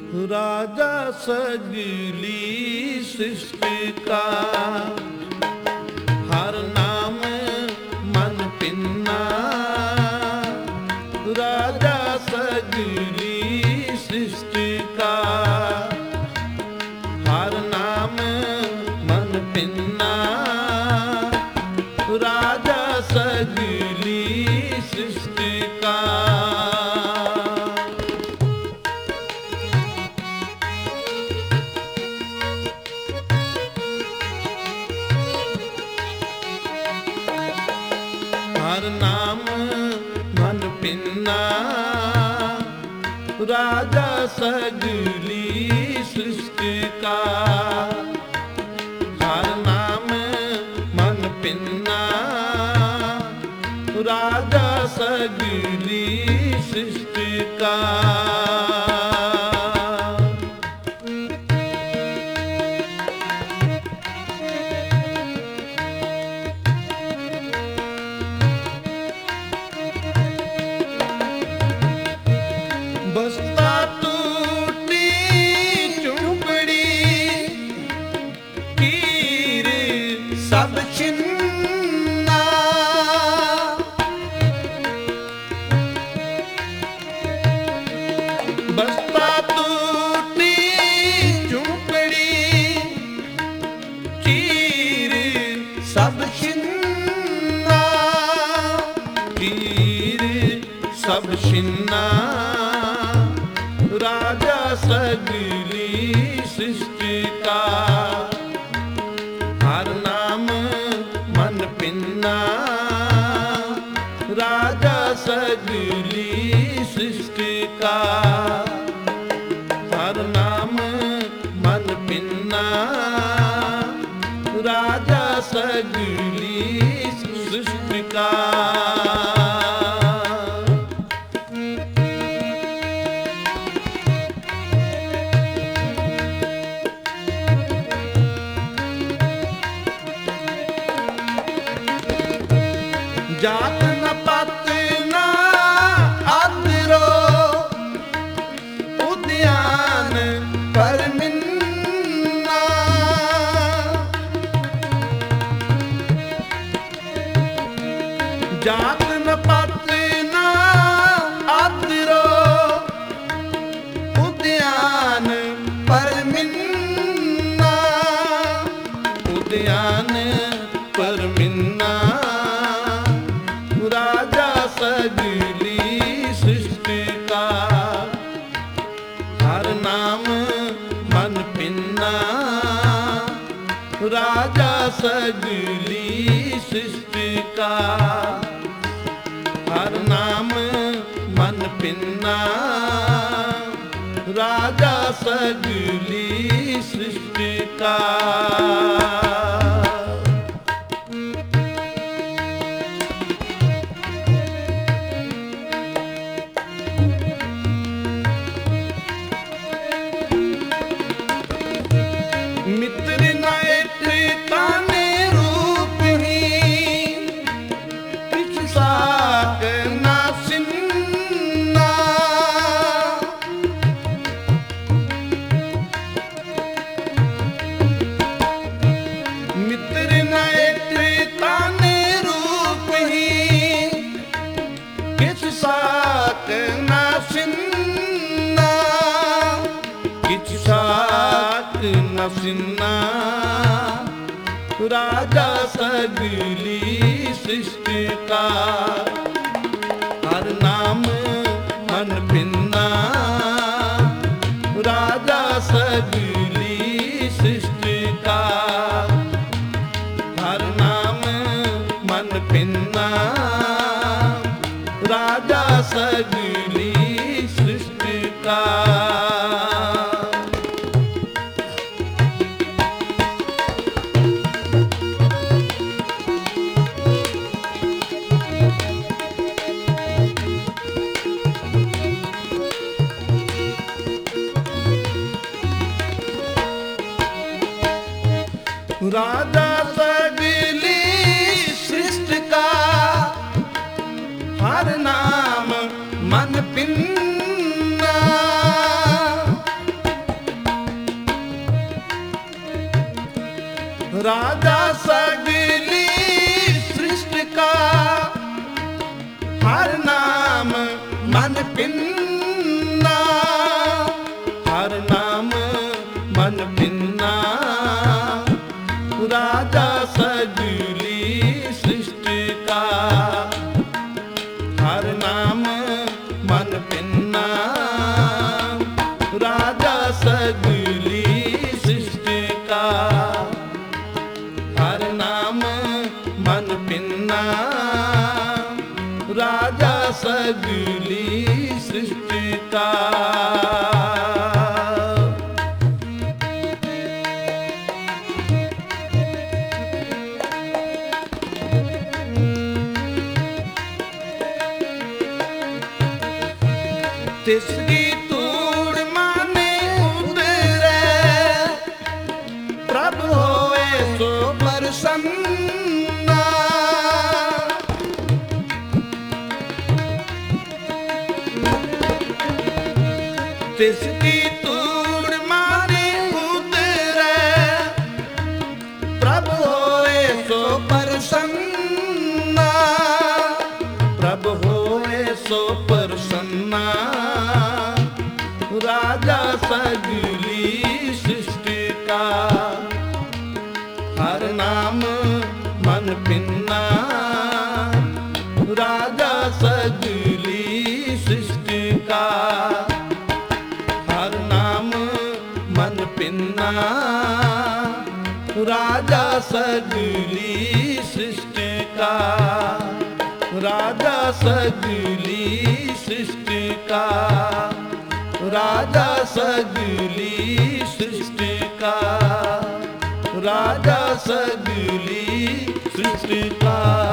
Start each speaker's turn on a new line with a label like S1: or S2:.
S1: राजा सगली सृष्टि का, हर नाम मन पिन्ना। राजा सगली सृष्टि का, हर नाम मन पिन्ना। राजा सगली सृष्टि का। हर नाम मन पिन्ना। राजा सगली सृष्टि का, हर नाम मन पिन्ना। राजा सगली सृष्टि का। बसता टूटी चुंबड़ी, कीर सब छिन्ना। बसता टूटी चुंबड़ी, कीर सब छिन्ना। कीर सब छिन्ना। राजा सगली सृष्टि का, हर नाम मन पिन्ना। राजा सगली सृष्टि का, हर नाम मन पिन्ना। राजा सगली सृष्टि का। जात न पात न आदरो, उद्यान पर मिन्ना। जात न पात न आदरो, उद्यान पर मिन्ना। उद्यान पर मिन्ना। राजा सगली सृष्टि का, हर नाम मन पिन्ना। राजा सगली सृष्टि का, हर नाम मन पिन्ना। राजा सगली सृष्टि का। मित्र नायक ताने रूप ही, किछ साक ना सिन्ना। मित्र नायक ताने रूप ही, किछ साक ना सिन्ना। किछ साक न सिन्ना। राजा सगली सृष्टि का, हर नाम मन पिन्ना। राजा सगली सृष्टि का, हर नाम मन पिन्ना। राजा सगली सृष्टि का। राजा सगली सृष्टि का, हर नाम मन पिन्ना। राजा सगली सृष्टि का, हर नाम मन पिन्ना, हर नाम मन पिन्ना। राजा सगली सृष्टि का, हर नाम मन पिन्ना। राजा सगली सृष्टि का, हर नाम मन पिन्ना। राजा सगली सृष्टि का। तिसरी तूड़ माने उतरे, प्रभु होए सो प्रसन्ना। तिसरी तूड़ माने उतरे, प्रभु होए सो प्रसन्ना। प्रभु होए सो प्रसन्ना। राजा सगली सृष्टि का, हर नाम मन पिन्ना। राजा सगली सृष्टि का, हर नाम मन पिन्ना। राजा सगली सृष्टि का, राजा सगली सृष्टि का। राजा सगली सृष्टि का, राजा सगली सृष्टि का।